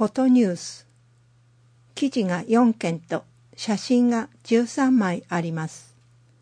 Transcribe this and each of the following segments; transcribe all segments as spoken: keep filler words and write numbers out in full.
フォトニュース。記事がよんけんと写真がじゅうさんまいあります。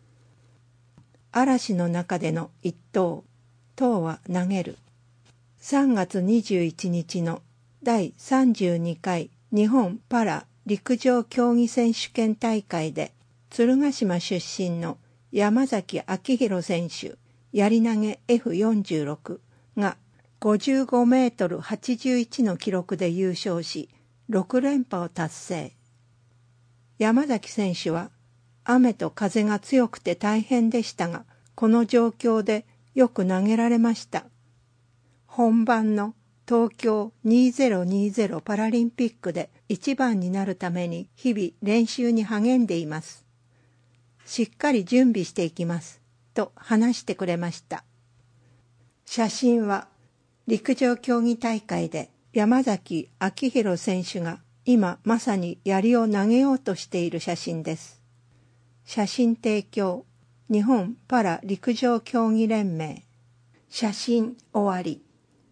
嵐の中での一投、投は投げる。さんがつにじゅういちにちのだいさんじゅうにかい日本パラ陸上競技選手権大会で鶴ヶ島出身の山崎昭弘選手やり投げ エフよんじゅうろく がごじゅうごメートルはちじゅういちの記録で優勝しろくれんぱを達成。山崎選手は雨と風が強くて大変でしたが、この状況でよく投げられました。本番の東京にせんにじゅうパラリンピックで一番になるために日々練習に励んでいます。しっかり準備していきます、と話してくれました。写真は陸上競技大会で山崎昭弘選手が今まさに槍を投げようとしている写真です。写真提供、日本パラ陸上競技連盟。写真終わり。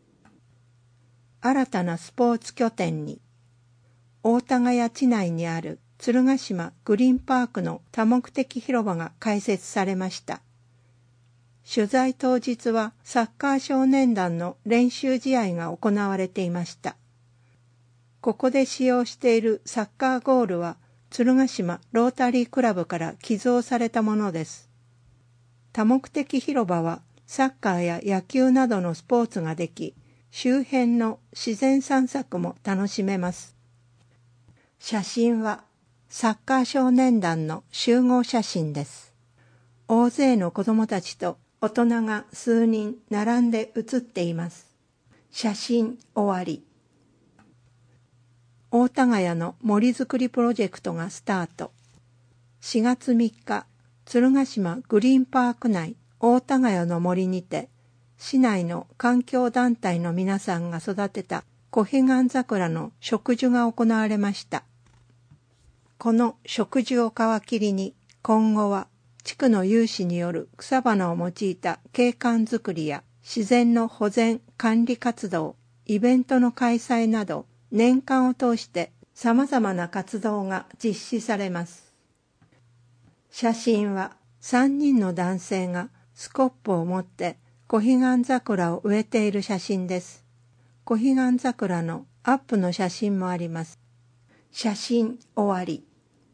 新たなスポーツ拠点に、大田谷地内にある鶴ヶ島グリーンパークの多目的広場が開設されました。取材当日はサッカー少年団の練習試合が行われていました。ここで使用しているサッカーゴールは鶴ヶ島ロータリークラブから寄贈されたものです。多目的広場はサッカーや野球などのスポーツができ、周辺の自然散策も楽しめます。写真はサッカー少年団の集合写真です。大勢の子供たちと大人が数人並んで写っています。写真終わり。大田谷の森づくりプロジェクトがスタート。しがつみっか、鶴ヶ島グリーンパーク内大田谷の森にて、市内の環境団体の皆さんが育てた小彼岸桜の植樹が行われました。この植樹を皮切りに、今後は地区の有志による草花を用いた景観づくりや自然の保全管理活動、イベントの開催など、年間を通して様々な活動が実施されます。写真はさんにんの男性がスコップを持って小彼岸桜を植えている写真です。小彼岸桜のアップの写真もあります。写真終わり。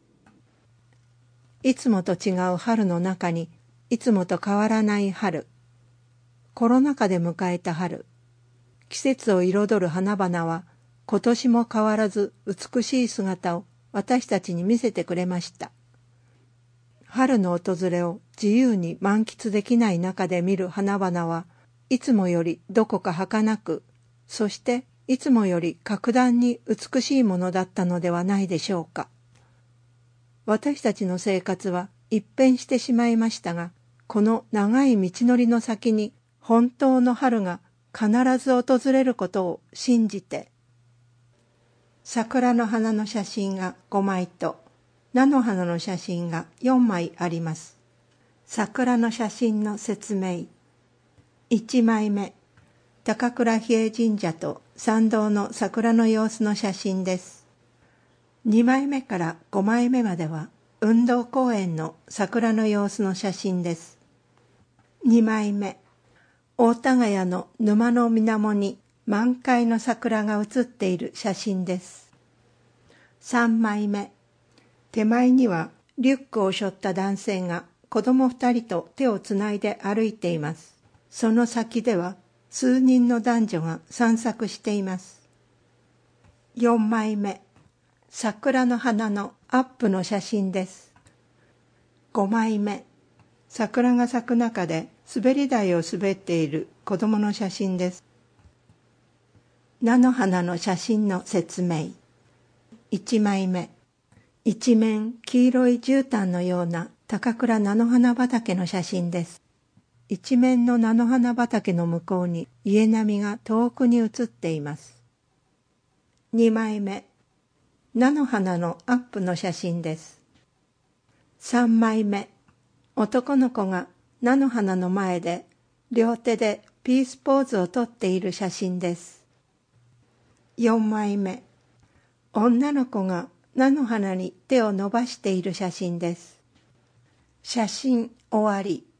いつもと違う春の中にいつもと変わらない春。コロナ禍で迎えた春。季節を彩る花々は今年も変わらず美しい姿を私たちに見せてくれました。春の訪れを自由に満喫できない中で見る花々はいつもよりどこか儚く、そしていつもより格段に美しいものだったのではないでしょうか。私たちの生活は一変してしまいましたが、この長い道のりの先に本当の春が必ず訪れることを信じて、桜の花の写真がごまいと菜の花の写真がよんまいあります。桜の写真の説明。いちまいめ、高倉比叡神社と参道の桜の様子の写真です。にまいめからごまいめまでは運動公園の桜の様子の写真です。にまいめ、大田谷の沼の水面に満開の桜が写っている写真です。さんまいめ、手前にはリュックを背負った男性が子供二人と手をつないで歩いています。その先では数人の男女が散策しています。よんまいめ、桜の花のアップの写真です。ごまいめ、桜が咲く中で滑り台を滑っている子供の写真です。菜の花の写真の説明。いちまいめ、一面黄色い絨毯のような高倉菜の花畑の写真です。一面の菜の花畑の向こうに家並みが遠くに写っています。にまいめ、菜の花のアップの写真です。さんまいめ、男の子が菜の花の前で両手でピースポーズをとっている写真です。よんまいめ、 女の子が菜の花に手を伸ばしている写真です。写真終わり。